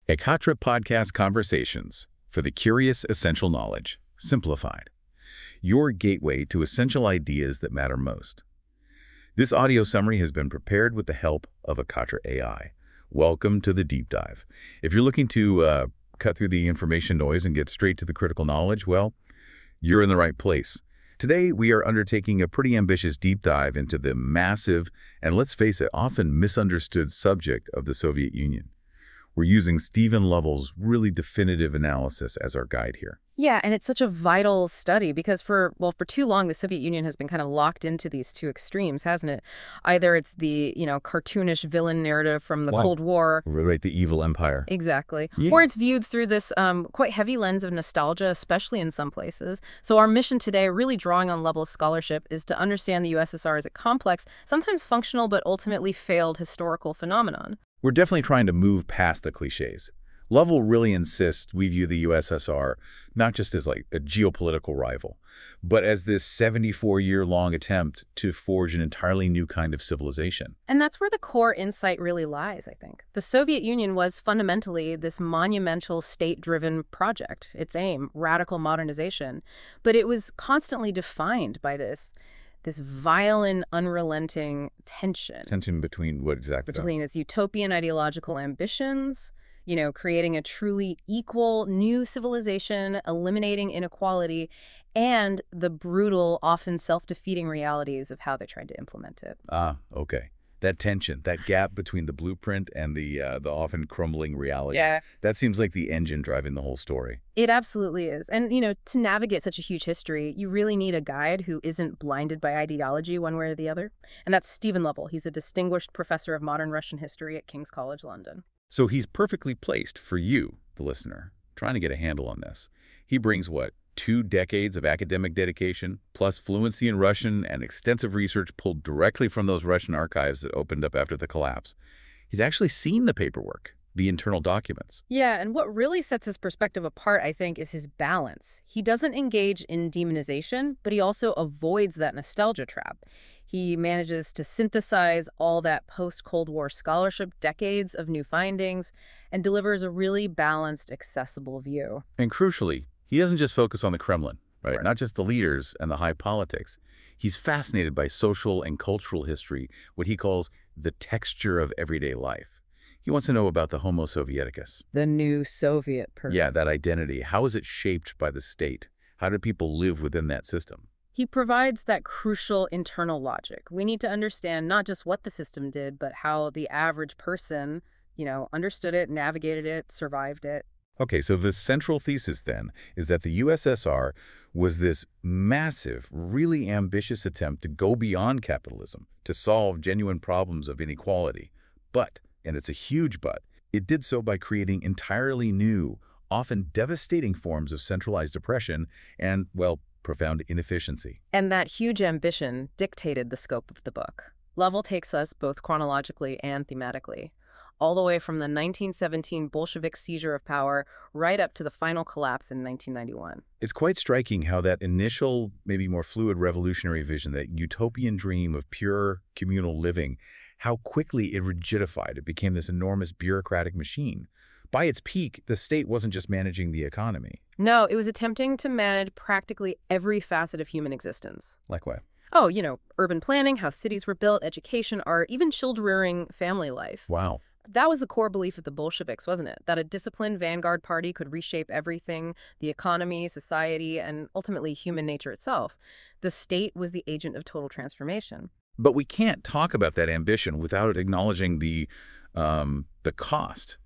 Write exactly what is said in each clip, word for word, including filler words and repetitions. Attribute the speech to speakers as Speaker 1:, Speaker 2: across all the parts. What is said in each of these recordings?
Speaker 1: Ekatra Podcast Conversations for the Curious Essential Knowledge, Simplified. Your gateway to essential ideas that matter most. This audio summary has been prepared with the help of Ekatra A I. Welcome to the deep dive. If you're looking to uh, cut through the information noise and get straight to the critical knowledge, well, you're in the right place. Today, we are undertaking a pretty ambitious deep dive into the massive, and let's face it, often misunderstood subject of the Soviet Union. We're using Stephen Lovell's really definitive analysis as our guide here.
Speaker 2: Yeah, and it's such a vital study because for, well, for too long, the Soviet Union has been kind of locked into these two extremes, hasn't it? Either it's the, you know, cartoonish villain narrative from the
Speaker 1: Wow.
Speaker 2: Cold War.
Speaker 1: Right, the evil empire.
Speaker 2: Exactly.
Speaker 1: Yeah.
Speaker 2: Or it's viewed through this um, quite heavy lens of nostalgia, especially in some places. So our mission today, really drawing on Lovell's scholarship, is to understand the U S S R as a complex, sometimes functional, but ultimately failed historical phenomenon.
Speaker 1: We're definitely trying to move past the cliches. Lovell really insists we view the U S S R not just as like a geopolitical rival, but as this seventy-four-year-long attempt to forge an entirely new kind of civilization.
Speaker 2: And that's where the core insight really lies, I think. The Soviet Union was fundamentally this monumental state-driven project. Its aim, radical modernization. But it was constantly defined by this this violent, unrelenting tension.
Speaker 1: Tension between what exactly?
Speaker 2: Between its utopian ideological ambitions, you know, creating a truly equal new civilization, eliminating inequality, and the brutal, often self-defeating realities of how they tried to implement it.
Speaker 1: Ah, okay. That tension, that gap between the blueprint and the uh, the often crumbling reality.
Speaker 2: Yeah.
Speaker 1: That seems like the engine driving the whole story.
Speaker 2: It absolutely is. And, you know, to navigate such a huge history, you really need a guide who isn't blinded by ideology one way or the other. And that's Stephen Lovell. He's a distinguished professor of modern Russian history at King's College London.
Speaker 1: So he's perfectly placed for you, the listener, trying to get a handle on this. He brings, what, two decades of academic dedication, plus fluency in Russian and extensive research pulled directly from those Russian archives that opened up after the collapse. He's actually seen the paperwork, the internal documents.
Speaker 2: Yeah, and what really sets his perspective apart, I think, is his balance. He doesn't engage in demonization, but he also avoids that nostalgia trap. He manages to synthesize all that post-Cold War scholarship, decades of new findings, and delivers a really balanced, accessible view.
Speaker 1: And crucially, he doesn't just focus on the Kremlin, right?
Speaker 2: Right.
Speaker 1: Not just the leaders and the high politics. He's fascinated by social and cultural history, what he calls the texture of everyday life. He wants to know about the Homo Sovieticus.
Speaker 2: The new Soviet person.
Speaker 1: Yeah, that identity. How is it shaped by the state? How do people live within that system?
Speaker 2: He provides that crucial internal logic. We need to understand not just what the system did, but how the average person, you know, understood it, navigated it, survived it.
Speaker 1: Okay, so the central thesis then is that the U S S R was this massive, really ambitious attempt to go beyond capitalism, to solve genuine problems of inequality. But, and it's a huge but, it did so by creating entirely new, often devastating forms of centralized oppression and, well, profound inefficiency.
Speaker 2: And that huge ambition dictated the scope of the book. Lovell takes us both chronologically and thematically, all the way from the nineteen seventeen Bolshevik seizure of power right up to the final collapse in nineteen ninety-one.
Speaker 1: It's quite striking how that initial, maybe more fluid revolutionary vision, that utopian dream of pure communal living, how quickly it rigidified. It became this enormous bureaucratic machine. By its peak, the state wasn't just managing the economy.
Speaker 2: No, it was attempting to manage practically every facet of human existence.
Speaker 1: Like what?
Speaker 2: Oh, you know, urban planning, how cities were built, education, art, even child-rearing family life.
Speaker 1: Wow.
Speaker 2: That was the core belief of the Bolsheviks, wasn't it? That a disciplined vanguard party could reshape everything, the economy, society, and ultimately human nature itself. The state was the agent of total transformation.
Speaker 1: But we can't talk about that ambition without acknowledging the, um, the cost.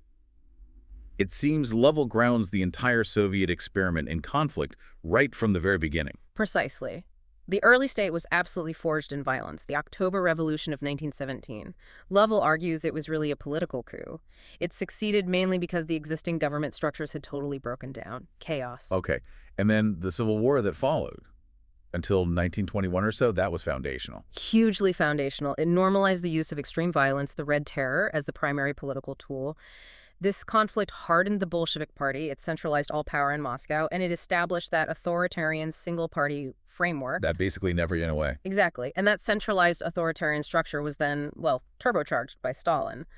Speaker 1: It seems Lovell grounds the entire Soviet experiment in conflict right from the very beginning.
Speaker 2: Precisely. The early state was absolutely forged in violence, the October Revolution of nineteen seventeen. Lovell argues it was really a political coup. It succeeded mainly because the existing government structures had totally broken down. Chaos.
Speaker 1: Okay. And then the Civil War that followed until nineteen twenty-one or so, that was foundational.
Speaker 2: Hugely foundational. It normalized the use of extreme violence, the Red Terror, as the primary political tool. This conflict hardened the Bolshevik Party, it centralized all power in Moscow, and it established that authoritarian single-party framework.
Speaker 1: That basically never went away.
Speaker 2: Exactly. And that centralized authoritarian structure was then, well, turbocharged by Stalin.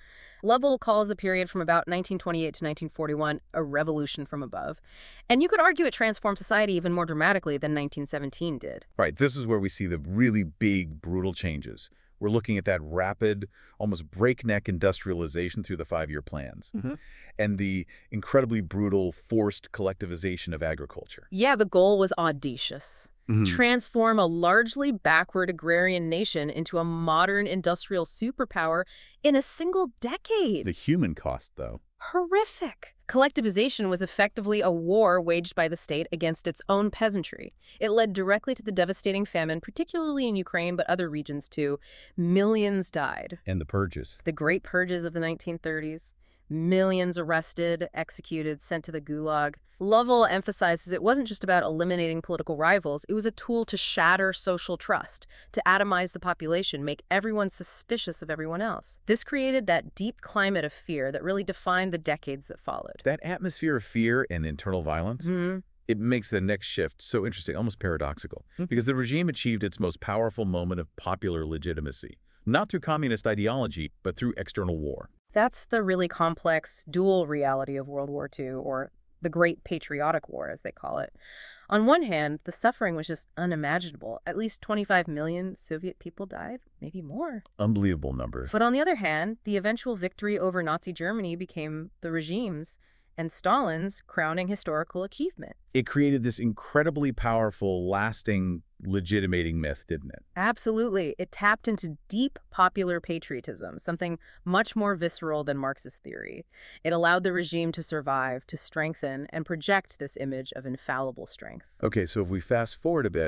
Speaker 2: Lovell calls the period from about nineteen twenty-eight to nineteen forty-one a revolution from above. And you could argue it transformed society even more dramatically than nineteen seventeen did.
Speaker 1: Right, this is where we see the really big, brutal changes. We're looking at that rapid, almost breakneck industrialization through the five-year plans,
Speaker 2: Mm-hmm.
Speaker 1: and the incredibly brutal, forced collectivization of agriculture.
Speaker 2: Yeah, the goal was audacious.
Speaker 1: Mhm.
Speaker 2: Transform a largely backward agrarian nation into a modern industrial superpower in a single decade.
Speaker 1: The human cost, though.
Speaker 2: Horrific. Collectivization was effectively a war waged by the state against its own peasantry. It led directly to the devastating famine, particularly in Ukraine, but other regions too. Millions died.
Speaker 1: And the purges.
Speaker 2: The Great Purges of the nineteen thirties. Millions arrested, executed, sent to the Gulag. Lovell emphasizes it wasn't just about eliminating political rivals, it was a tool to shatter social trust, to atomize the population, make everyone suspicious of everyone else. This created that deep climate of fear that really defined the decades that followed.
Speaker 1: That atmosphere of fear and internal violence,
Speaker 2: Mhm.
Speaker 1: it makes the next shift so interesting, almost paradoxical,
Speaker 2: Mhm.
Speaker 1: because the regime achieved its most powerful moment of popular legitimacy, not through communist ideology, but through external war.
Speaker 2: That's the really complex dual reality of World War Two, or the Great Patriotic War, as they call it. On one hand, the suffering was just unimaginable. At least twenty-five million Soviet people died, maybe more.
Speaker 1: Unbelievable numbers.
Speaker 2: But on the other hand, the eventual victory over Nazi Germany became the regime's and Stalin's crowning historical achievement.
Speaker 1: It created this incredibly powerful, lasting, legitimating myth, didn't it?
Speaker 2: Absolutely. It tapped into deep popular patriotism, something much more visceral than Marxist theory. It allowed the regime to survive, to strengthen, and project this image of infallible strength.
Speaker 1: Okay, so if we fast forward a bit,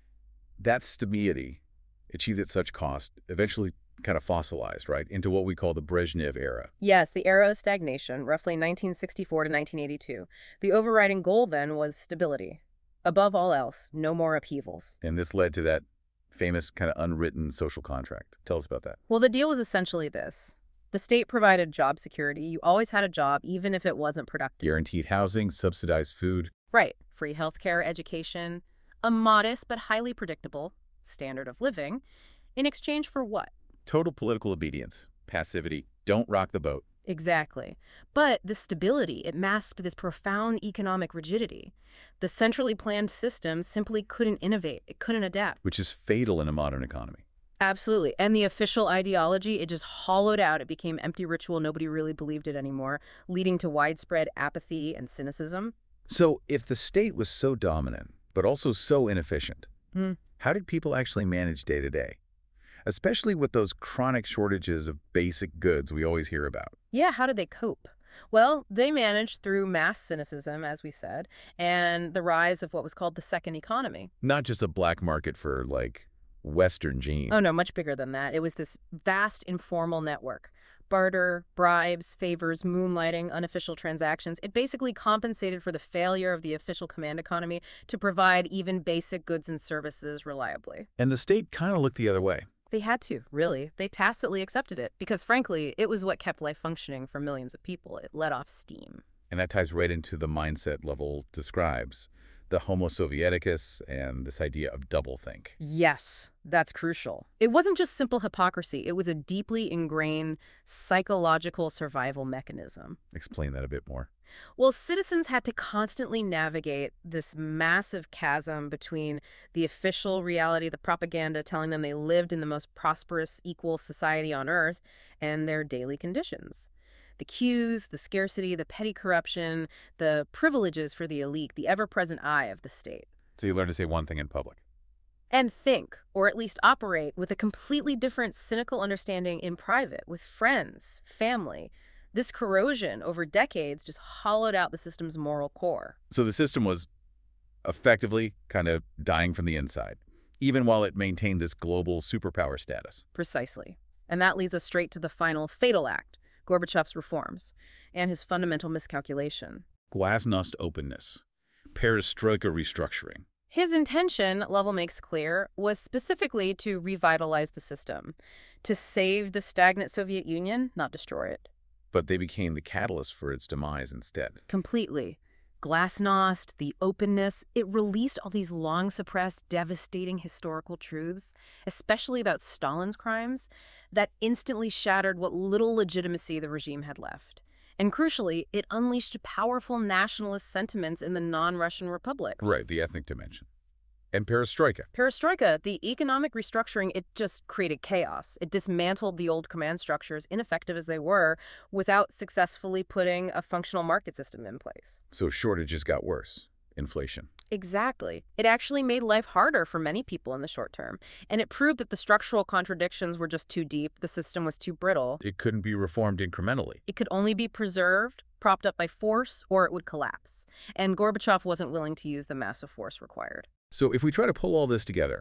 Speaker 1: that stability, achieved at such cost, eventually kind of fossilized, right, into what we call the Brezhnev era.
Speaker 2: Yes, the era of stagnation, roughly nineteen sixty-four to nineteen eighty-two. The overriding goal then was stability. Above all else, no more upheavals.
Speaker 1: And this led to that famous kind of unwritten social contract. Tell us about that.
Speaker 2: Well, the deal was essentially this. The state provided job security. You always had a job, even if it wasn't productive.
Speaker 1: Guaranteed housing, subsidized food.
Speaker 2: Right. Free healthcare, education, a modest but highly predictable standard of living. In exchange for what?
Speaker 1: Total political obedience. Passivity. Don't rock the boat.
Speaker 2: Exactly. But the stability, it masked this profound economic rigidity. The centrally planned system simply couldn't innovate. It couldn't adapt.
Speaker 1: Which is fatal in a modern economy.
Speaker 2: Absolutely. And the official ideology, it just hollowed out. It became empty ritual. Nobody really believed it anymore, leading to widespread apathy and cynicism.
Speaker 1: So if the state was so dominant, but also so inefficient,
Speaker 2: Hmm.
Speaker 1: how did people actually manage day to day? Especially with those chronic shortages of basic goods we always hear about.
Speaker 2: Yeah, how did they cope? Well, they managed through mass cynicism, as we said, and the rise of what was called the second economy.
Speaker 1: Not just a black market for, like, Western jeans.
Speaker 2: Oh, no, much bigger than that. It was this vast informal network. Barter, bribes, favors, moonlighting, unofficial transactions. It basically compensated for the failure of the official command economy to provide even basic goods and services reliably.
Speaker 1: And the state kind of looked the other way.
Speaker 2: They had to, really. They tacitly accepted it because, frankly, it was what kept life functioning for millions of people. It let off steam.
Speaker 1: And that ties right into the mindset Lovell describes, the Homo Sovieticus and this idea of doublethink.
Speaker 2: Yes, that's crucial. It wasn't just simple hypocrisy. It was a deeply ingrained psychological survival mechanism.
Speaker 1: Explain that a bit more.
Speaker 2: Well, citizens had to constantly navigate this massive chasm between the official reality, the propaganda telling them they lived in the most prosperous, equal society on Earth, and their daily conditions. The queues, the scarcity, the petty corruption, the privileges for the elite, the ever-present eye of the state.
Speaker 1: So you learn to say one thing in public.
Speaker 2: And think, or at least operate, with a completely different cynical understanding in private, with friends, family. This corrosion over decades just hollowed out the system's moral core.
Speaker 1: So the system was effectively kind of dying from the inside, even while it maintained this global superpower status.
Speaker 2: Precisely. And that leads us straight to the final fatal act, Gorbachev's reforms, and his fundamental miscalculation.
Speaker 1: Glasnost openness. Perestroika restructuring.
Speaker 2: His intention, Lovell makes clear, was specifically to revitalize the system, to save the stagnant Soviet Union, not destroy it.
Speaker 1: But they became the catalyst for its demise instead.
Speaker 2: Completely. Glasnost, the openness, it released all these long-suppressed, devastating historical truths, especially about Stalin's crimes, that instantly shattered what little legitimacy the regime had left. And crucially, it unleashed powerful nationalist sentiments in the non-Russian republics.
Speaker 1: Right, the ethnic dimension. And perestroika.
Speaker 2: Perestroika, the economic restructuring, it just created chaos. It dismantled the old command structures, ineffective as they were, without successfully putting a functional market system in place.
Speaker 1: So shortages got worse. Inflation.
Speaker 2: Exactly. It actually made life harder for many people in the short term. And it proved that the structural contradictions were just too deep, the system was too brittle.
Speaker 1: It couldn't be reformed incrementally.
Speaker 2: It could only be preserved, propped up by force, or it would collapse. And Gorbachev wasn't willing to use the massive force required.
Speaker 1: So if we try to pull all this together,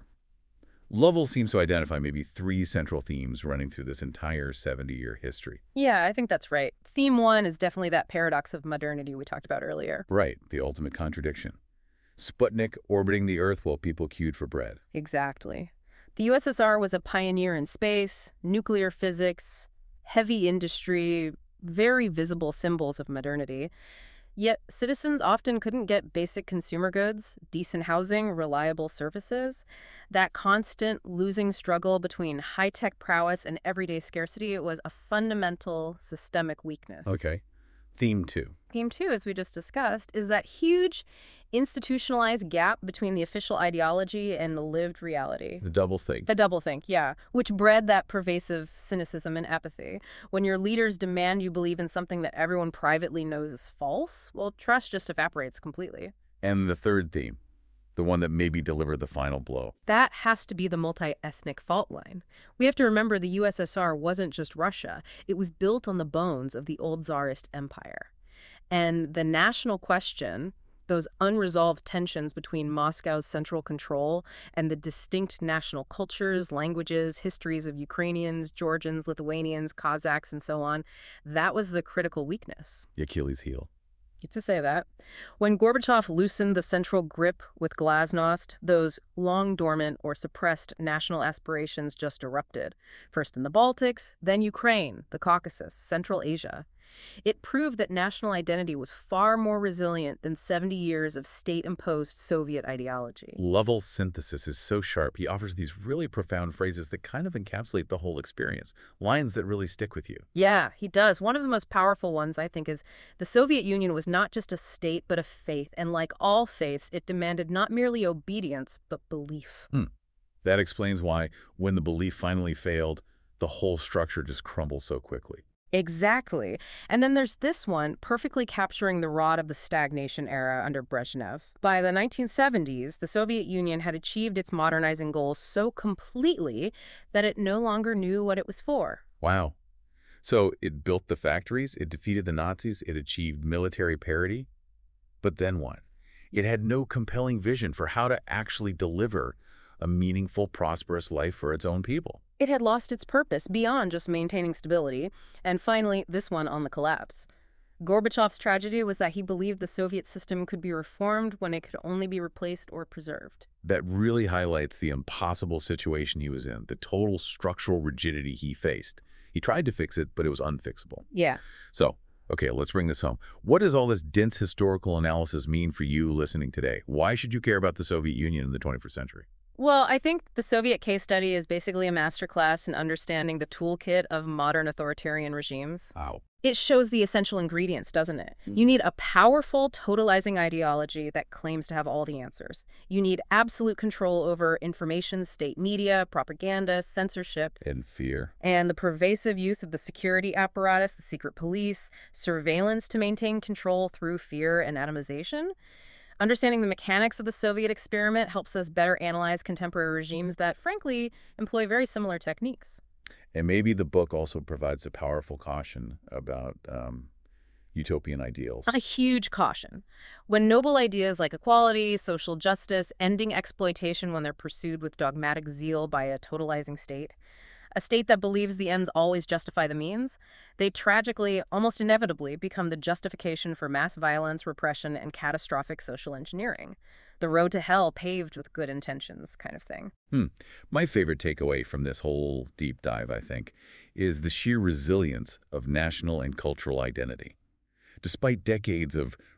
Speaker 1: Lovell seems to identify maybe three central themes running through this entire seventy-year history.
Speaker 2: Yeah, I think that's right. Theme one is definitely that paradox of modernity we talked about earlier.
Speaker 1: Right, the ultimate contradiction. Sputnik orbiting the Earth while people queued for bread.
Speaker 2: Exactly. The U S S R was a pioneer in space, nuclear physics, heavy industry, very visible symbols of modernity. Yet citizens often couldn't get basic consumer goods, decent housing, reliable services. That constant losing struggle between high-tech prowess and everyday scarcity, it was a fundamental systemic weakness.
Speaker 1: Okay. Theme two.
Speaker 2: Theme two, as we just discussed, is that huge institutionalized gap between the official ideology and the lived reality.
Speaker 1: The doublethink.
Speaker 2: The doublethink, yeah, which bred that pervasive cynicism and apathy. When your leaders demand you believe in something that everyone privately knows is false, well, trust just evaporates completely.
Speaker 1: And the third theme, the one that maybe delivered the final blow.
Speaker 2: That has to be the multi-ethnic fault line. We have to remember the U S S R wasn't just Russia. It was built on the bones of the old Tsarist empire. And the national question, those unresolved tensions between Moscow's central control and the distinct national cultures, languages, histories of Ukrainians, Georgians, Lithuanians, Kazakhs, and so on, that was the critical weakness.
Speaker 1: The Achilles heel.
Speaker 2: Get to say that. When Gorbachev loosened the central grip with Glasnost, those long-dormant or suppressed national aspirations just erupted. First in the Baltics, then Ukraine, the Caucasus, Central Asia. It proved that national identity was far more resilient than seventy years of state-imposed Soviet ideology.
Speaker 1: Lovell's synthesis is so sharp. He offers these really profound phrases that kind of encapsulate the whole experience, lines that really stick with you.
Speaker 2: Yeah, he does. One of the most powerful ones, I think, is the Soviet Union was not just a state, but a faith. And like all faiths, it demanded not merely obedience, but belief.
Speaker 1: Hmm. That explains why, when the belief finally failed, the whole structure just crumbles so quickly.
Speaker 2: Exactly. And then there's this one, perfectly capturing the rot of the stagnation era under Brezhnev. By the nineteen seventies, the Soviet Union had achieved its modernizing goals so completely that it no longer knew what it was for.
Speaker 1: Wow. So it built the factories, it defeated the Nazis, it achieved military parity. But then what? It had no compelling vision for how to actually deliver a meaningful, prosperous life for its own people.
Speaker 2: It had lost its purpose beyond just maintaining stability. And finally, this one on the collapse. Gorbachev's tragedy was that he believed the Soviet system could be reformed when it could only be replaced or preserved.
Speaker 1: That really highlights the impossible situation he was in, the total structural rigidity he faced. He tried to fix it, but it was unfixable.
Speaker 2: Yeah.
Speaker 1: So, okay, let's bring this home. What does all this dense historical analysis mean for you listening today? Why should you care about the Soviet Union in the twenty-first century?
Speaker 2: Well, I think the Soviet case study is basically a masterclass in understanding the toolkit of modern authoritarian regimes.
Speaker 1: Wow.
Speaker 2: It shows the essential ingredients, doesn't it? You need a powerful, totalizing ideology that claims to have all the answers. You need absolute control over information, state media, propaganda, censorship.
Speaker 1: And fear.
Speaker 2: And the pervasive use of the security apparatus, the secret police, surveillance to maintain control through fear and atomization. Understanding the mechanics of the Soviet experiment helps us better analyze contemporary regimes that, frankly, employ very similar techniques.
Speaker 1: And maybe the book also provides a powerful caution about um, utopian ideals.
Speaker 2: A huge caution. When noble ideas like equality, social justice, ending exploitation when they're pursued with dogmatic zeal by a totalizing state, a state that believes the ends always justify the means, they tragically, almost inevitably, become the justification for mass violence, repression, and catastrophic social engineering. The road to hell paved with good intentions kind of thing.
Speaker 1: Hmm. My favorite takeaway from this whole deep dive, I think, is the sheer resilience of national and cultural identity. Despite decades of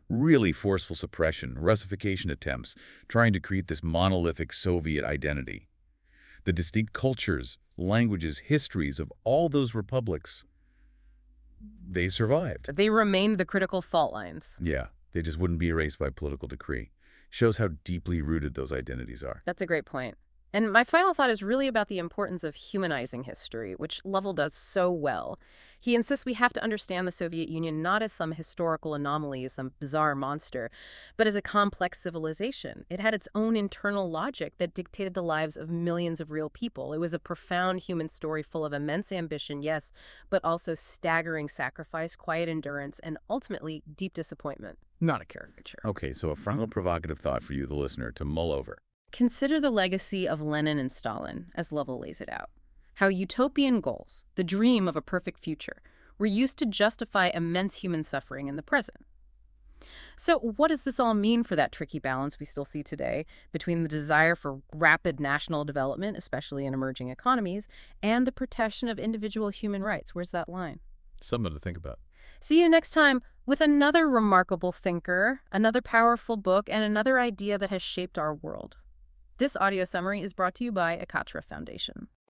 Speaker 1: Really forceful suppression, Russification attempts, trying to create this monolithic Soviet identity. The distinct cultures, languages, histories of all those republics, they survived.
Speaker 2: They remained the critical fault lines.
Speaker 1: Yeah, they just wouldn't be erased by political decree. Shows how deeply rooted those identities are.
Speaker 2: That's a great point. And my final thought is really about the importance of humanizing history, which Lovell does so well. He insists we have to understand the Soviet Union not as some historical anomaly, some bizarre monster, but as a complex civilization. It had its own internal logic that dictated the lives of millions of real people. It was a profound human story full of immense ambition, yes, but also staggering sacrifice, quiet endurance, and ultimately deep disappointment. Not a caricature.
Speaker 1: Okay, so a final provocative thought for you, the listener, to mull over.
Speaker 2: Consider the legacy of Lenin and Stalin, as Lovell lays it out. How utopian goals, the dream of a perfect future, were used to justify immense human suffering in the present. So what does this all mean for that tricky balance we still see today between the desire for rapid national development, especially in emerging economies, and the protection of individual human rights? Where's that line?
Speaker 1: Something to think about.
Speaker 2: See you next time with another remarkable thinker, another powerful book, and another idea that has shaped our world. This audio summary is brought to you by Akatra Foundation.